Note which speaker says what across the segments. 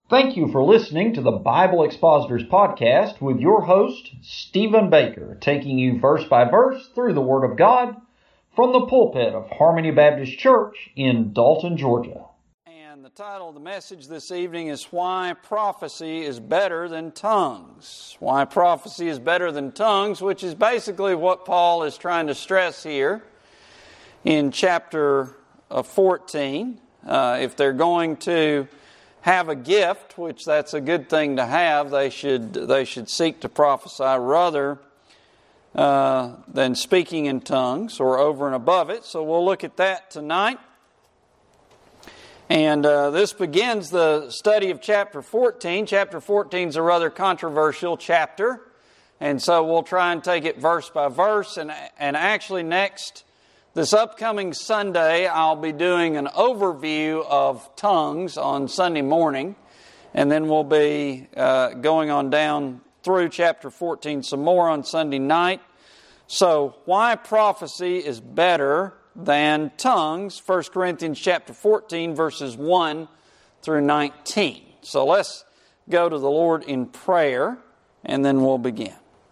Speaker 1: Thank you for listening to the Bible Expositors Podcast with your host, Stephen Baker, taking you verse by verse through the Word of God from the pulpit of Harmony Baptist Church in Dalton, Georgia.
Speaker 2: And the title of the message this evening is Why Prophecy is Better Than Tongues. Why prophecy is better than tongues, which is basically what Paul is trying to stress here in chapter 14. If they're going to have a gift, which that's a good thing to have, they should seek to prophesy rather than speaking in tongues or over and above it. So we'll look at that tonight. And this begins the study of chapter 14. Chapter 14 is a rather controversial chapter. And so we'll try and take it verse by verse. And actually this upcoming Sunday, I'll be doing an overview of tongues on Sunday morning. And then we'll be going on down through chapter 14 some more on Sunday night. So, why prophecy is better than tongues? 1 Corinthians chapter 14, verses 1 through 19. So let's go to the Lord in prayer, and then we'll begin.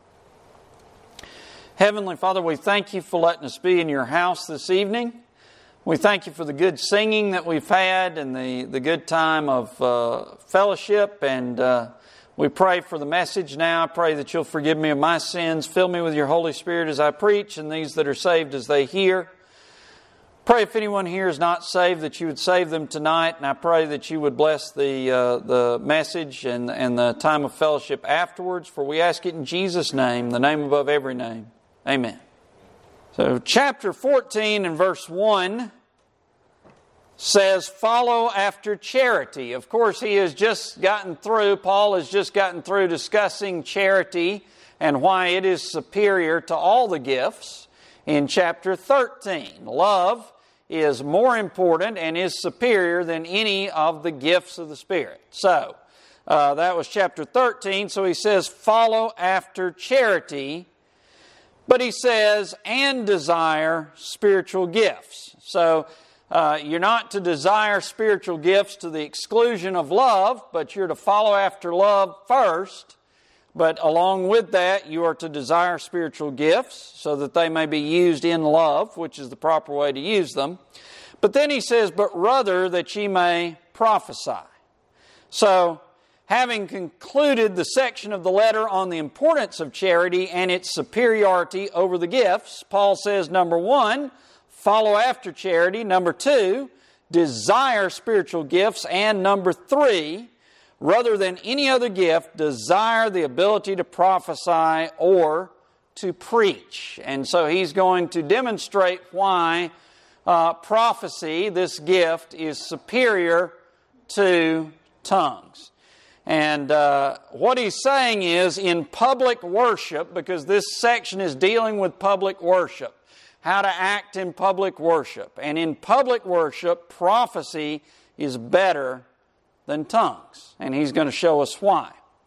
Speaker 2: Heavenly Father, we thank you for letting us be in your house this evening. We thank you for the good singing that we've had and the good time of fellowship. And we pray for the message now. I pray that you'll forgive me of my sins. Fill me with your Holy Spirit as I preach, and these that are saved as they hear. Pray if anyone here is not saved that you would save them tonight. And I pray that you would bless the message and the time of fellowship afterwards. For we ask it in Jesus' name, the name above every name. Amen. So chapter 14 and verse 1 says, follow after charity. Of course, Paul has just gotten through discussing charity and why it is superior to all the gifts in chapter 13. Love is more important and is superior than any of the gifts of the Spirit. So, that was chapter 13. So he says, follow after charity. But he says, and desire spiritual gifts. So, you're not to desire spiritual gifts to the exclusion of love, but you're to follow after love first. But along with that, you are to desire spiritual gifts so that they may be used in love, which is the proper way to use them. But then he says, but rather that ye may prophesy. So, having concluded the section of the letter on the importance of charity and its superiority over the gifts, Paul says, number 1, follow after charity. Number 2, desire spiritual gifts. And number 3, rather than any other gift, desire the ability to prophesy or to preach. And so he's going to demonstrate why prophecy, this gift, is superior to tongues. And what he's saying is, in public worship, because this section is dealing with public worship, how to act in public worship. And in public worship, prophecy is better than tongues. And he's going to show us why.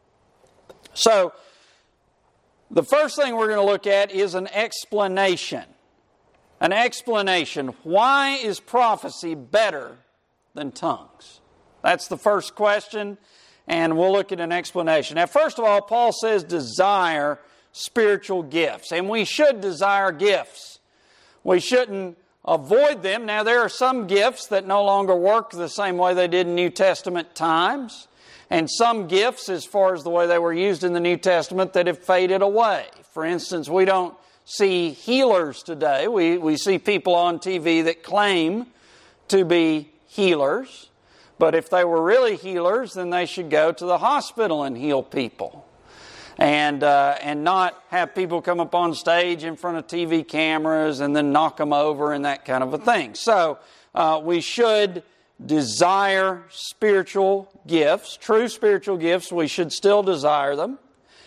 Speaker 2: So, the first thing we're going to look at is an explanation. An explanation. Why is prophecy better than tongues? That's the first question. And we'll look at an explanation. Now, first of all, Paul says desire spiritual gifts. And we should desire gifts. We shouldn't avoid them. Now, there are some gifts that no longer work the same way they did in New Testament times. And some gifts, as far as the way they were used in the New Testament, that have faded away. For instance, we don't see healers today. We see people on TV that claim to be healers. But if they were really healers, then they should go to the hospital and heal people. And not have people come up on stage in front of TV cameras and then knock them over and that kind of a thing. So we should desire spiritual gifts, true spiritual gifts. We should still desire them.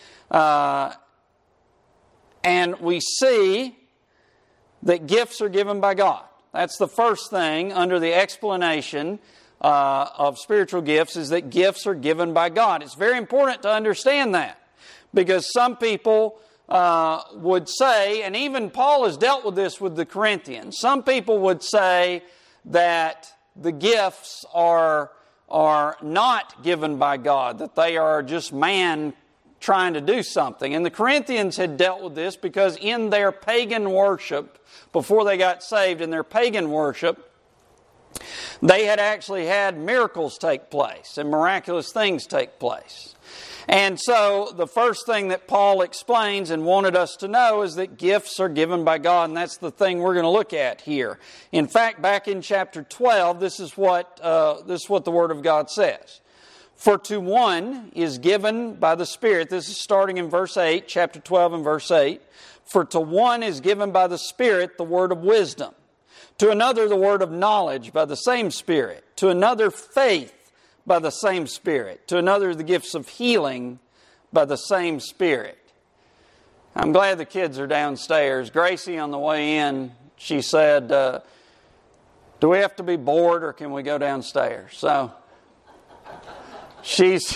Speaker 2: And we see that gifts are given by God. That's the first thing under the explanation of spiritual gifts, is that gifts are given by God. It's very important to understand that, because some people would say, and even Paul has dealt with this with the Corinthians, some people would say that the gifts are are not given by God, that they are just man trying to do something. And the Corinthians had dealt with this because in their pagan worship, before they got saved, in their pagan worship, they had actually had miracles take place and miraculous things take place. And so the first thing that Paul explains and wanted us to know is that gifts are given by God, and that's the thing we're going to look at here. In fact, back in chapter 12, this is what the Word of God says. For to one is given by the Spirit, this is starting in verse 8, chapter 12 and verse 8. For to one is given by the Spirit the word of wisdom, to another the word of knowledge by the same Spirit, to another faith by the same Spirit, to another the gifts of healing by the same Spirit. I'm glad the kids are downstairs. Gracie, on the way in, she said, do we have to be bored or can we go downstairs? So, she's...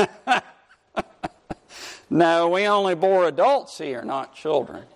Speaker 2: No, we only bore adults here, not children.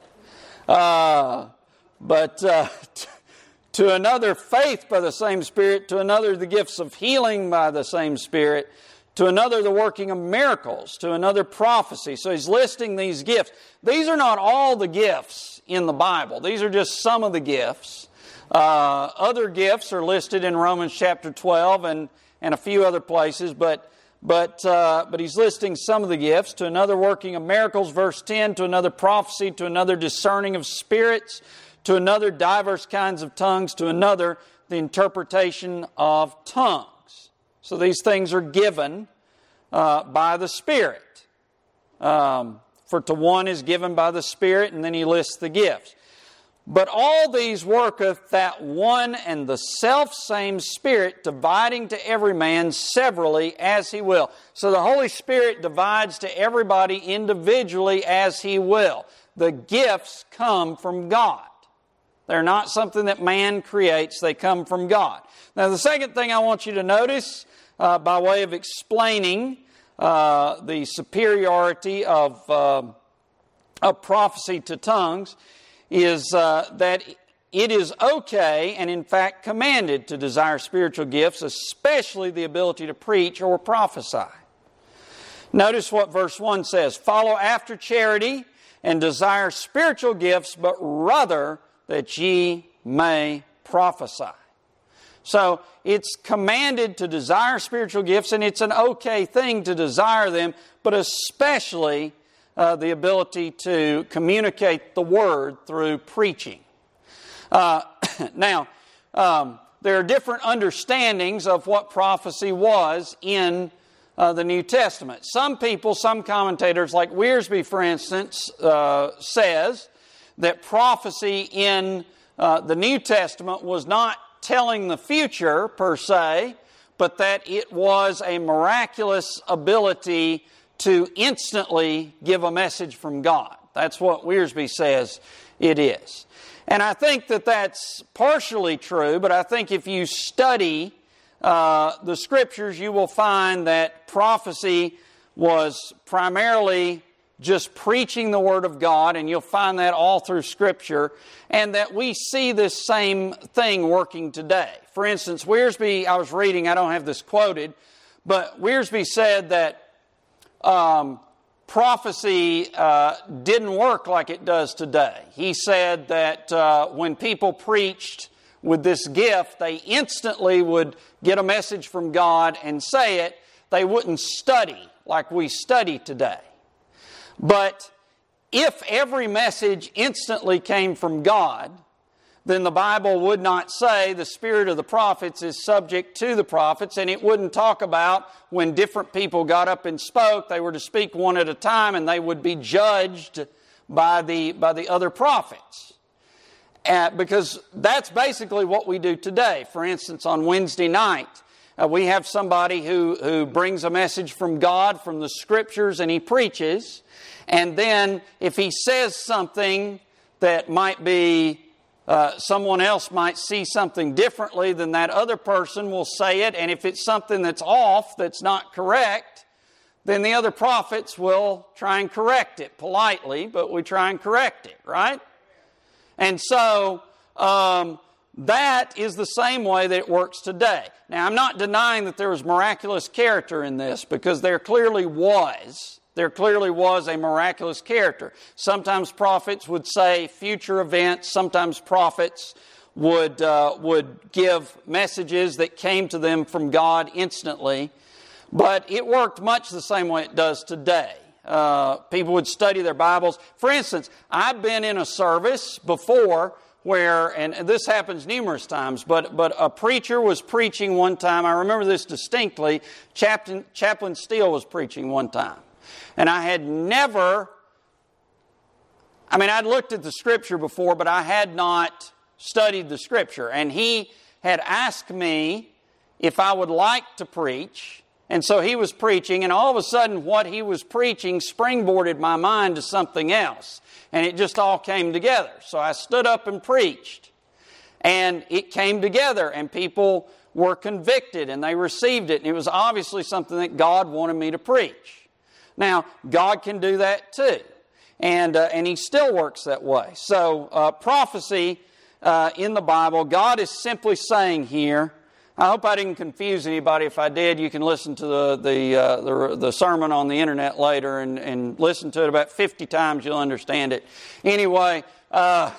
Speaker 2: To another faith by the same Spirit, to another the gifts of healing by the same Spirit, to another the working of miracles, to another prophecy. So he's listing these gifts. These are not all the gifts in the Bible. These are just some of the gifts. Other gifts are listed in Romans chapter 12 and a few other places, but he's listing some of the gifts. To another working of miracles, verse 10, to another prophecy, to another discerning of spirits, to another diverse kinds of tongues, to another the interpretation of tongues. So these things are given by the Spirit. For to one is given by the Spirit, and then he lists the gifts. But all these worketh that one and the selfsame Spirit, dividing to every man severally as he will. So the Holy Spirit divides to everybody individually as he will. The gifts come from God. They're not something that man creates. They come from God. Now, the second thing I want you to notice, by way of explaining the superiority of prophecy to tongues, is that it is okay and in fact commanded to desire spiritual gifts, especially the ability to preach or prophesy. Notice what verse 1 says. Follow after charity and desire spiritual gifts, but rather that ye may prophesy. So it's commanded to desire spiritual gifts, and it's an okay thing to desire them, but especially the ability to communicate the Word through preaching. Now, there are different understandings of what prophecy was in the New Testament. Some people, some commentators, like Wiersbe, for instance, says that prophecy in the New Testament was not telling the future per se, but that it was a miraculous ability to instantly give a message from God. That's what Wiersbe says it is. And I think that that's partially true, but I think if you study the Scriptures, you will find that prophecy was primarily just preaching the Word of God, and you'll find that all through Scripture, and that we see this same thing working today. For instance, Wiersbe, I was reading, I don't have this quoted, but Wiersbe said that prophecy didn't work like it does today. He said that when people preached with this gift, they instantly would get a message from God and say it. They wouldn't study like we study today. But if every message instantly came from God, then the Bible would not say the spirit of the prophets is subject to the prophets, and it wouldn't talk about when different people got up and spoke, they were to speak one at a time, and they would be judged by the other prophets. Because that's basically what we do today. For instance, on Wednesday night, we have somebody who brings a message from God, from the Scriptures, and he preaches. And then if he says something that might be, someone else might see something differently, then that other person will say it. And if it's something that's off, that's not correct, then the other prophets will try and correct it politely, but we try and correct it, right? And so that is the same way that it works today. Now, I'm not denying that there was miraculous character in this, because there clearly was. There clearly was a miraculous character. Sometimes prophets would say future events. Sometimes prophets would give messages that came to them from God instantly. But it worked much the same way it does today. People would study their Bibles. For instance, I've been in a service before where, and this happens numerous times, but a preacher was preaching one time. I remember this distinctly. Chaplain Steele was preaching one time. And I had I'd looked at the Scripture before, but I had not studied the Scripture. And he had asked me if I would like to preach. And so he was preaching, and all of a sudden what he was preaching springboarded my mind to something else. And it just all came together. So I stood up and preached. And it came together, and people were convicted, and they received it. And it was obviously something that God wanted me to preach. Now, God can do that too. And He still works that way. So prophecy in the Bible, God is simply saying here, I hope I didn't confuse anybody. If I did, you can listen to the sermon on the internet later and listen to it about 50 times. You'll understand it. Anyway, but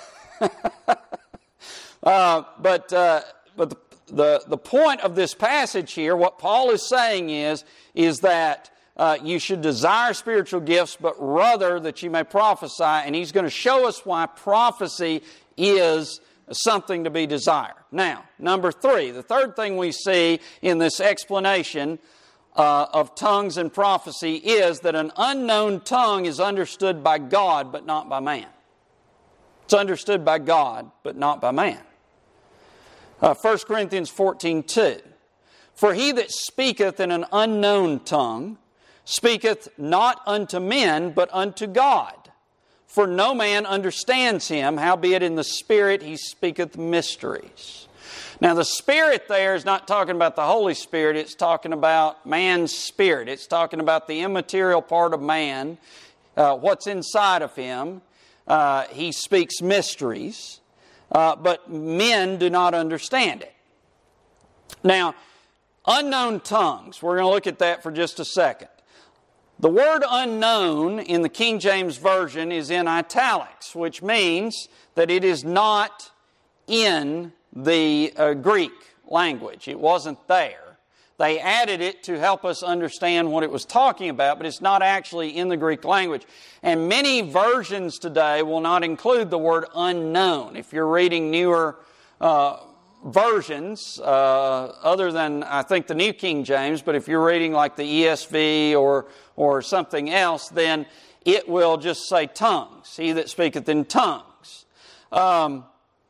Speaker 2: the point of this passage here, what Paul is saying is that you should desire spiritual gifts, but rather that you may prophesy. And he's going to show us why prophecy is something to be desired. Now, number 3, the third thing we see in this explanation of tongues and prophecy is that an unknown tongue is understood by God, but not by man. It's understood by God, but not by man. 1 Corinthians 14:2. For he that speaketh in an unknown tongue speaketh not unto men, but unto God. For no man understands him, howbeit in the Spirit he speaketh mysteries. Now the Spirit there is not talking about the Holy Spirit, it's talking about man's spirit. It's talking about the immaterial part of man, what's inside of him. He speaks mysteries, but men do not understand it. Now, unknown tongues, we're going to look at that for just a second. The word unknown in the King James Version is in italics, which means that it is not in the Greek language. It wasn't there. They added it to help us understand what it was talking about, but it's not actually in the Greek language. And many versions today will not include the word unknown. If you're reading newer versions, other than, I think, the New King James, but if you're reading like the ESV or something else, then it will just say tongues, he that speaketh in tongues. But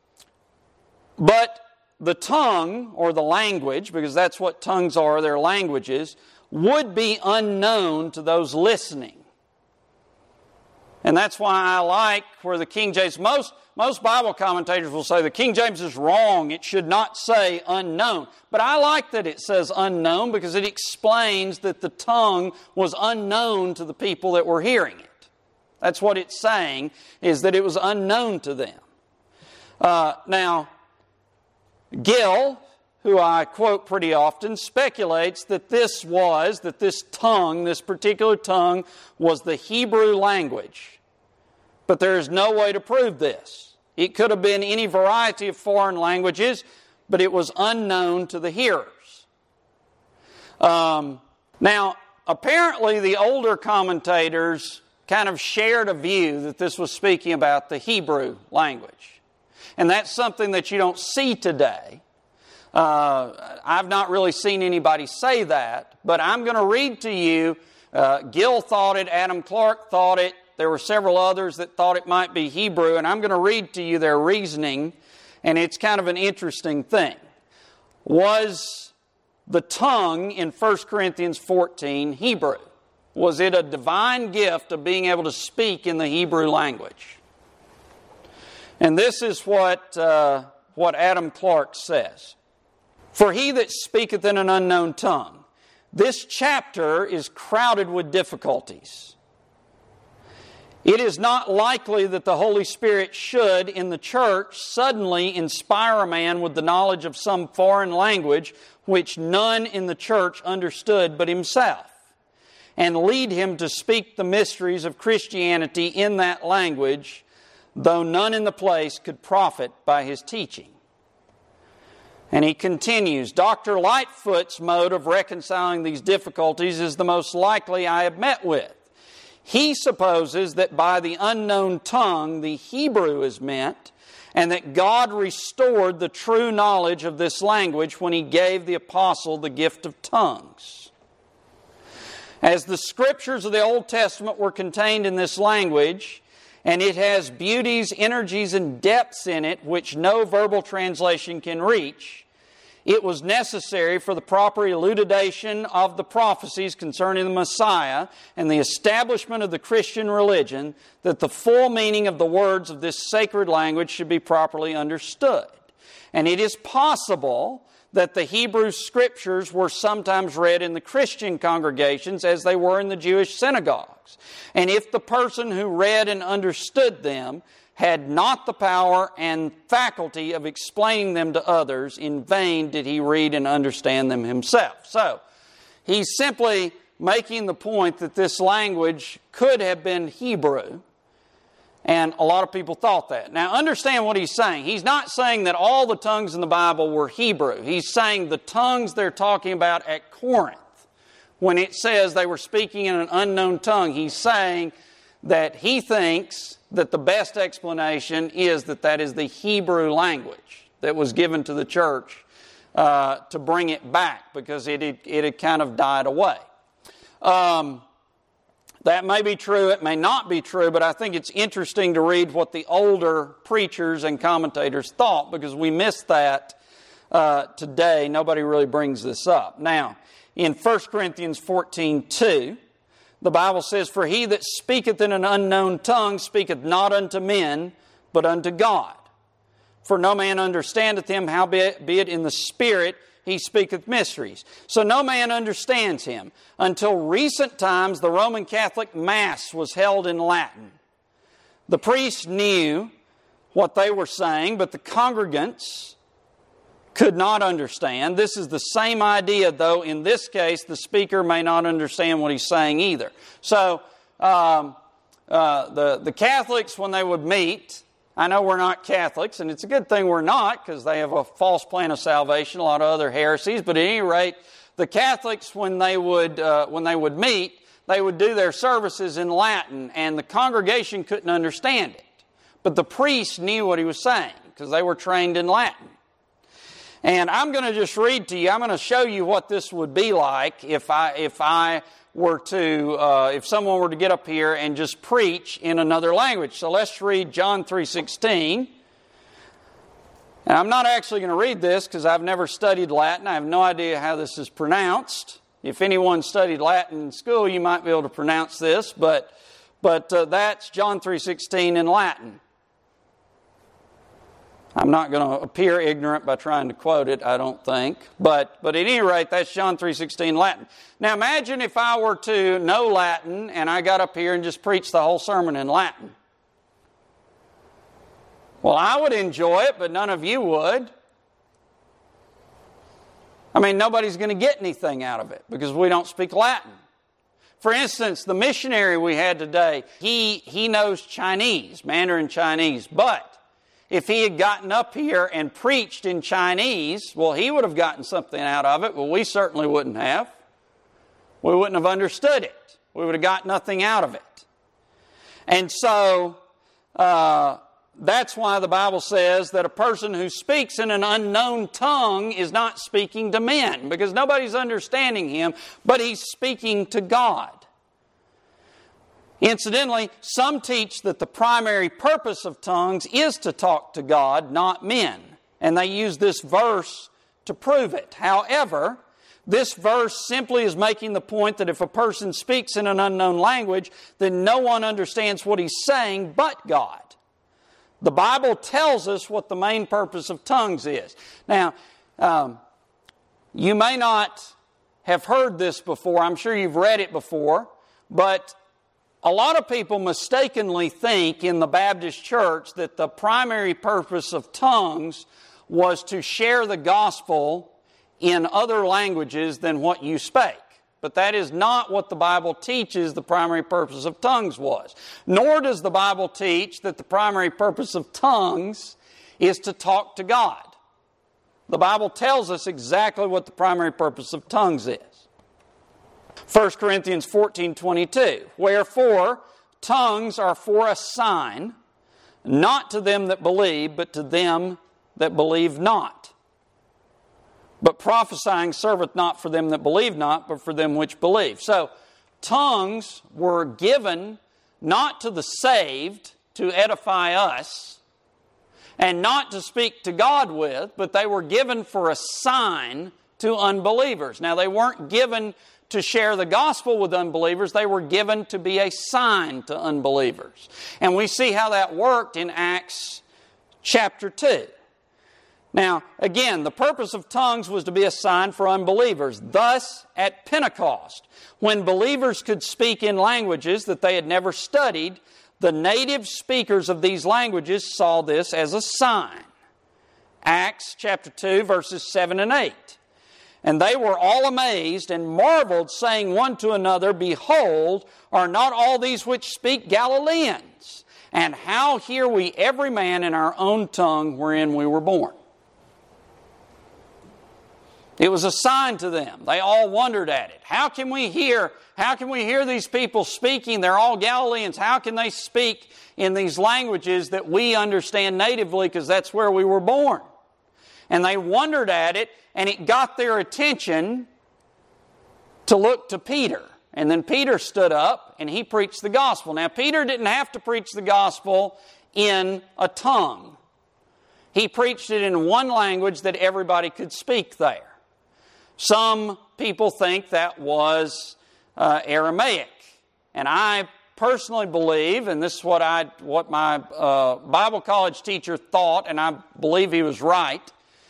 Speaker 2: the tongue, or the language, because that's what tongues are, they're languages, would be unknown to those listening. And that's why I like where the King James, most Bible commentators will say the King James is wrong. It should not say unknown. But I like that it says unknown because it explains that the tongue was unknown to the people that were hearing it. That's what it's saying, is that it was unknown to them. Now, Gill, who I quote pretty often, speculates that this tongue, this particular tongue, was the Hebrew language. But there is no way to prove this. It could have been any variety of foreign languages, but it was unknown to the hearers. Now, apparently the older commentators kind of shared a view that this was speaking about the Hebrew language. And that's something that you don't see today. I've not really seen anybody say that, but I'm going to read to you. Gill thought it, Adam Clark thought it, there were several others that thought it might be Hebrew, and I'm going to read to you their reasoning, and it's kind of an interesting thing. Was the tongue in 1 Corinthians 14 Hebrew? Was it a divine gift of being able to speak in the Hebrew language? And this is what Adam Clark says. For he that speaketh in an unknown tongue. This chapter is crowded with difficulties. It is not likely that the Holy Spirit should, in the church, suddenly inspire a man with the knowledge of some foreign language which none in the church understood but himself, and lead him to speak the mysteries of Christianity in that language, though none in the place could profit by his teaching. And he continues, Dr. Lightfoot's mode of reconciling these difficulties is the most likely I have met with. He supposes that by the unknown tongue the Hebrew is meant, and that God restored the true knowledge of this language when He gave the apostle the gift of tongues. As the scriptures of the Old Testament were contained in this language, and it has beauties, energies, and depths in it which no verbal translation can reach, it was necessary for the proper elucidation of the prophecies concerning the Messiah and the establishment of the Christian religion that the full meaning of the words of this sacred language should be properly understood. And it is possible that the Hebrew Scriptures were sometimes read in the Christian congregations as they were in the Jewish synagogues. And if the person who read and understood them had not the power and faculty of explaining them to others, in vain did he read and understand them himself. So, he's simply making the point that this language could have been Hebrew, and a lot of people thought that. Now, understand what he's saying. He's not saying that all the tongues in the Bible were Hebrew. He's saying the tongues they're talking about at Corinth, when it says they were speaking in an unknown tongue, he's saying that he thinks that the best explanation is that that is the Hebrew language that was given to the church to bring it back, because it had kind of died away. That may be true, it may not be true, but I think it's interesting to read what the older preachers and commentators thought, because we miss that today. Nobody really brings this up. Now, in 1 Corinthians 14:2, the Bible says, For he that speaketh in an unknown tongue speaketh not unto men, but unto God. For no man understandeth him, howbeit in the Spirit he speaketh mysteries. So no man understands him. Until recent times, the Roman Catholic Mass was held in Latin. The priests knew what they were saying, but the congregants could not understand. This is the same idea, though in this case the speaker may not understand what he's saying either. So the Catholics, when they would meet, I know we're not Catholics, and it's a good thing we're not, because they have a false plan of salvation, a lot of other heresies, but at any rate, the Catholics, when they would meet, they would do their services in Latin, and the congregation couldn't understand it. But the priest knew what he was saying, because they were trained in Latin. And I'm going to just read to you, I'm going to show you what this would be like if someone were to get up here and just preach in another language. So let's read John 3:16. And I'm not actually going to read this because I've never studied Latin. I have no idea how this is pronounced. If anyone studied Latin in school, you might be able to pronounce this, but that's John 3:16 in Latin. I'm not going to appear ignorant by trying to quote it, I don't think. But at any rate, that's John 3:16 Latin. Now imagine if I were to know Latin and I got up here and just preached the whole sermon in Latin. Well, I would enjoy it, but none of you would. I mean, nobody's going to get anything out of it because we don't speak Latin. For instance, the missionary we had today, he knows Chinese, Mandarin Chinese, but if he had gotten up here and preached in Chinese, well, he would have gotten something out of it. Well, we certainly wouldn't have. We wouldn't have understood it. We would have got nothing out of it. And so, that's why the Bible says that a person who speaks in an unknown tongue is not speaking to men, because nobody's understanding him, but he's speaking to God. Incidentally, some teach that the primary purpose of tongues is to talk to God, not men. And they use this verse to prove it. However, this verse simply is making the point that if a person speaks in an unknown language, then no one understands what he's saying but God. The Bible tells us what the main purpose of tongues is. Now, you may not have heard this before. I'm sure you've read it before, but a lot of people mistakenly think in the Baptist church that the primary purpose of tongues was to share the gospel in other languages than what you spake. But that is not what the Bible teaches the primary purpose of tongues was. Nor does the Bible teach that the primary purpose of tongues is to talk to God. The Bible tells us exactly what the primary purpose of tongues is. 1 Corinthians 14:22, wherefore tongues are for a sign, not to them that believe, but to them that believe not. But prophesying serveth not for them that believe not, but for them which believe. So, tongues were given not to the saved to edify us, and not to speak to God with, but they were given for a sign to unbelievers. Now, they weren't given to share the gospel with unbelievers. They were given to be a sign to unbelievers. And we see how that worked in Acts chapter 2. Now, again, the purpose of tongues was to be a sign for unbelievers. Thus, at Pentecost, when believers could speak in languages that they had never studied, the native speakers of these languages saw this as a sign. Acts chapter 2, verses 7 and 8. And they were all amazed and marveled, saying one to another, behold, are not all these which speak Galileans? And how hear we every man in our own tongue wherein we were born? It was a sign to them. They all wondered at it. How can we hear these people speaking? They're all Galileans. How can they speak in these languages that we understand natively, because that's where we were born? And they wondered at it, and it got their attention to look to Peter. And then Peter stood up and he preached the gospel. Now, Peter didn't have to preach the gospel in a tongue. He preached it in one language that everybody could speak there. Some people think that was Aramaic. And I personally believe, and this is what my Bible college teacher thought, and I believe he was right,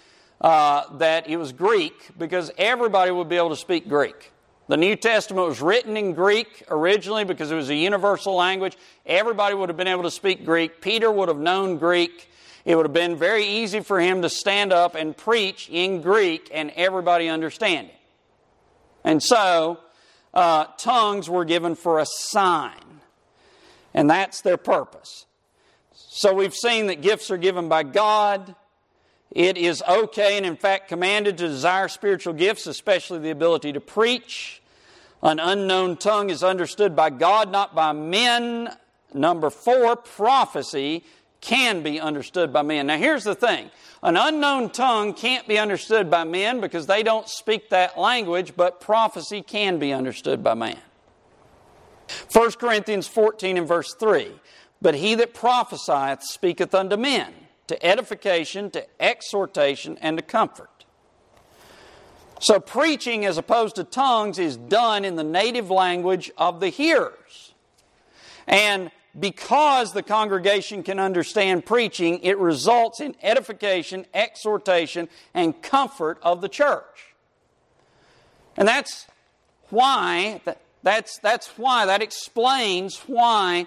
Speaker 2: that it was Greek, because everybody would be able to speak Greek. The New Testament was written in Greek originally because it was a universal language. Everybody would have been able to speak Greek. Peter would have known Greek. It would have been very easy for him to stand up and preach in Greek and everybody understand it. And so, tongues were given for a sign. And that's their purpose. So we've seen that gifts are given by God. It is okay and in fact commanded to desire spiritual gifts, especially the ability to preach. An unknown tongue is understood by God, not by men. Number 4, prophecy can be understood by men. Now here's the thing. An unknown tongue can't be understood by men because they don't speak that language, but prophecy can be understood by man. 1 Corinthians 14 and verse 3. But he that prophesieth speaketh unto men, to edification, to exhortation, and to comfort. So preaching as opposed to tongues is done in the native language of the hearers. And because the congregation can understand preaching, it results in edification, exhortation, and comfort of the church. And that's why that explains why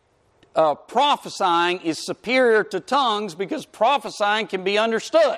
Speaker 2: prophesying is superior to tongues, because prophesying can be understood.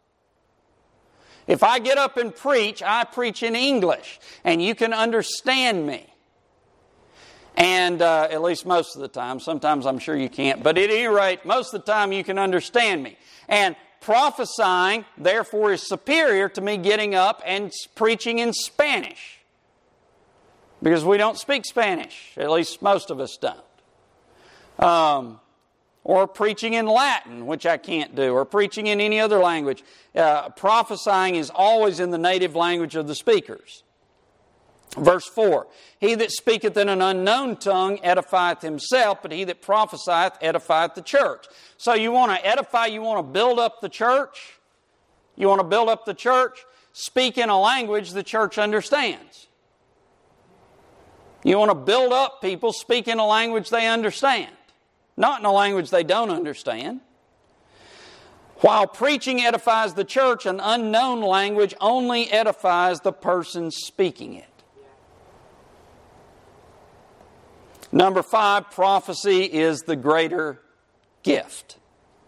Speaker 2: If I get up and preach, I preach in English, and you can understand me. And at least most of the time. Sometimes I'm sure you can't. But at any rate, most of the time you can understand me. And prophesying, therefore, is superior to me getting up and preaching in Spanish. Because we don't speak Spanish. At least most of us don't. Or preaching in Latin, which I can't do. Or preaching in any other language. Prophesying is always in the native language of the speakers. Verse 4, he that speaketh in an unknown tongue edifieth himself, but he that prophesieth edifieth the church. So you want to edify, you want to build up the church? You want to build up the church? Speak in a language the church understands. You want to build up people, speak in a language they understand. Not in a language they don't understand. While preaching edifies the church, an unknown language only edifies the person speaking it. Number 5, prophecy is the greater gift.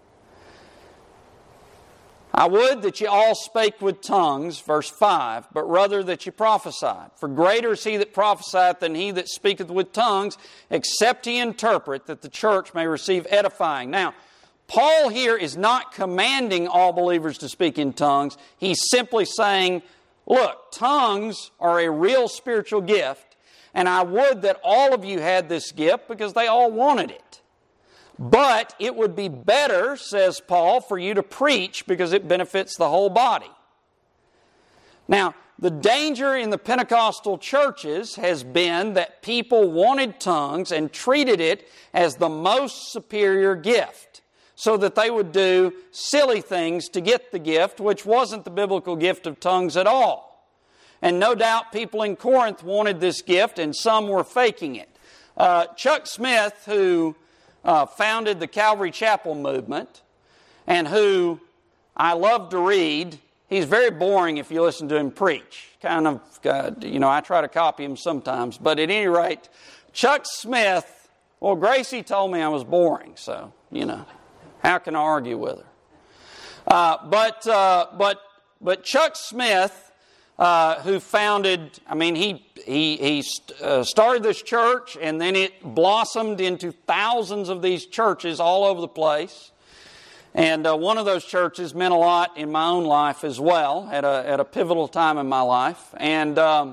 Speaker 2: I would that ye all spake with tongues, verse 5, but rather that ye prophesied. For greater is he that prophesieth than he that speaketh with tongues, except he interpret, that the church may receive edifying. Now, Paul here is not commanding all believers to speak in tongues. He's simply saying, look, tongues are a real spiritual gift, and I would that all of you had this gift because they all wanted it. But it would be better, says Paul, for you to preach because it benefits the whole body. Now, the danger in the Pentecostal churches has been that people wanted tongues and treated it as the most superior gift, so that they would do silly things to get the gift, which wasn't the biblical gift of tongues at all. And no doubt people in Corinth wanted this gift, and some were faking it. Chuck Smith, who founded the Calvary Chapel movement, and who I love to read. He's very boring if you listen to him preach. Kind of, I try to copy him sometimes. But at any rate, Chuck Smith, well, Gracie told me I was boring, so, how can I argue with her? But Chuck Smith, who founded, he started this church, and then it blossomed into thousands of these churches all over the place. And one of those churches meant a lot in my own life as well, at a pivotal time in my life. And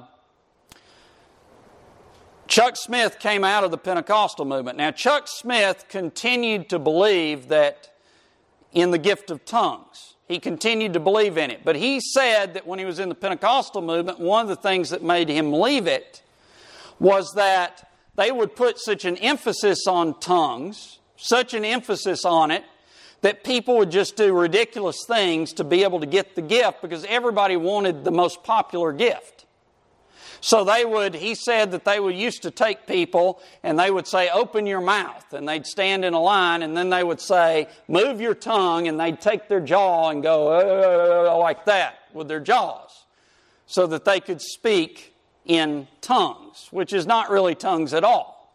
Speaker 2: Chuck Smith came out of the Pentecostal movement. Now, Chuck Smith continued to believe that in the gift of tongues. He continued to believe in it. But he said that when he was in the Pentecostal movement, one of the things that made him leave it was that they would put such an emphasis on tongues, such an emphasis on it, that people would just do ridiculous things to be able to get the gift because everybody wanted the most popular gift. So he said that they would used to take people and they would say, open your mouth. And they'd stand in a line and then they would say, move your tongue. And they'd take their jaw and go like that with their jaws so that they could speak in tongues, which is not really tongues at all.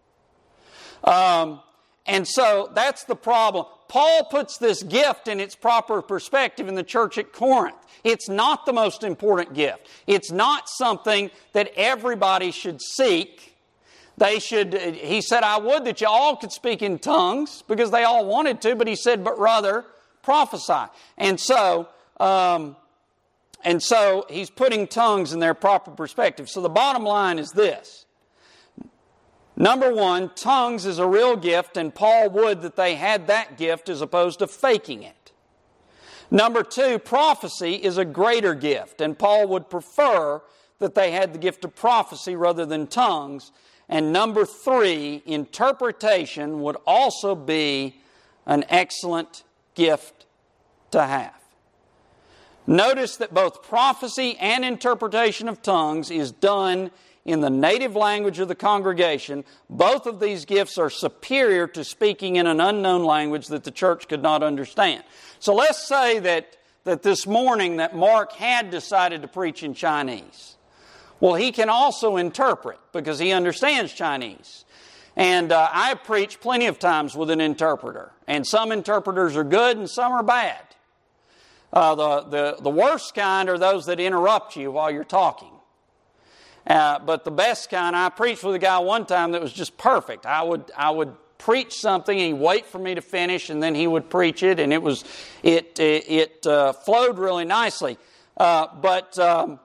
Speaker 2: And so that's the problem. Paul puts this gift in its proper perspective in the church at Corinth. It's not the most important gift. It's not something that everybody should seek. He said, I would that you all could speak in tongues, because they all wanted to, but he said, but rather prophesy. And so he's putting tongues in their proper perspective. So the bottom line is this. Number 1, tongues is a real gift, and Paul would that they had that gift as opposed to faking it. Number 2, prophecy is a greater gift, and Paul would prefer that they had the gift of prophecy rather than tongues. And number 3, interpretation would also be an excellent gift to have. Notice that both prophecy and interpretation of tongues is done in the native language of the congregation. Both of these gifts are superior to speaking in an unknown language that the church could not understand. So let's say that this morning that Mark had decided to preach in Chinese. Well, he can also interpret because he understands Chinese. And I've preached plenty of times with an interpreter. And some interpreters are good and some are bad. The worst kind are those that interrupt you while you're talking. But the best kind, I preached with a guy one time that was just perfect. I would preach something and he'd wait for me to finish and then he would preach it, and it flowed really nicely. But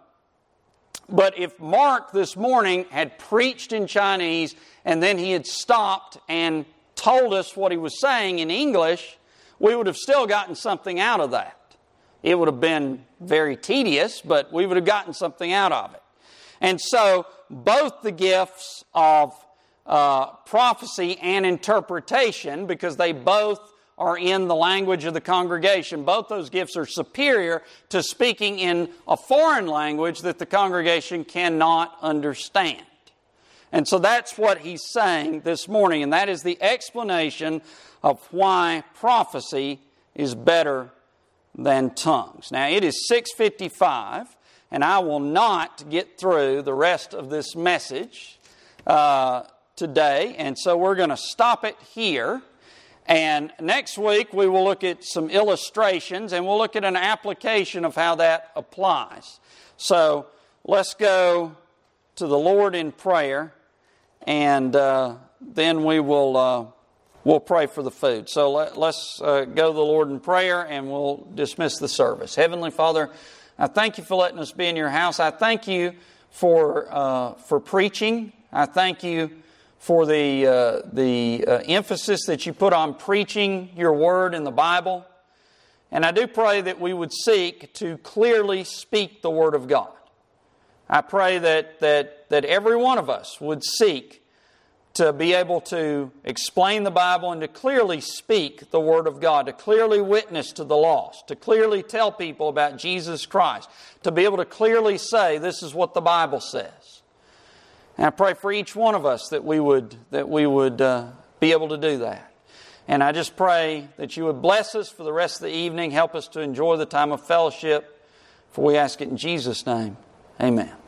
Speaker 2: if Mark this morning had preached in Chinese and then he had stopped and told us what he was saying in English, we would have still gotten something out of that. It would have been very tedious, but we would have gotten something out of it. And so both the gifts of prophecy and interpretation, because they both are in the language of the congregation, both those gifts are superior to speaking in a foreign language that the congregation cannot understand. And so that's what he's saying this morning, and that is the explanation of why prophecy is better than tongues. Now, it is 6:55. And I will not get through the rest of this message today, and so we're going to stop it here. And next week we will look at some illustrations, and we'll look at an application of how that applies. So let's go to the Lord in prayer, and then we'll pray for the food. So let's go to the Lord in prayer, and we'll dismiss the service. Heavenly Father, I thank you for letting us be in your house. I thank you for preaching. I thank you for the emphasis that you put on preaching your word in the Bible. And I do pray that we would seek to clearly speak the word of God. I pray that every one of us would seek to be able to explain the Bible and to clearly speak the Word of God, to clearly witness to the lost, to clearly tell people about Jesus Christ, to be able to clearly say, this is what the Bible says. And I pray for each one of us that we would be able to do that. And I just pray that you would bless us for the rest of the evening, help us to enjoy the time of fellowship, for we ask it in Jesus' name. Amen.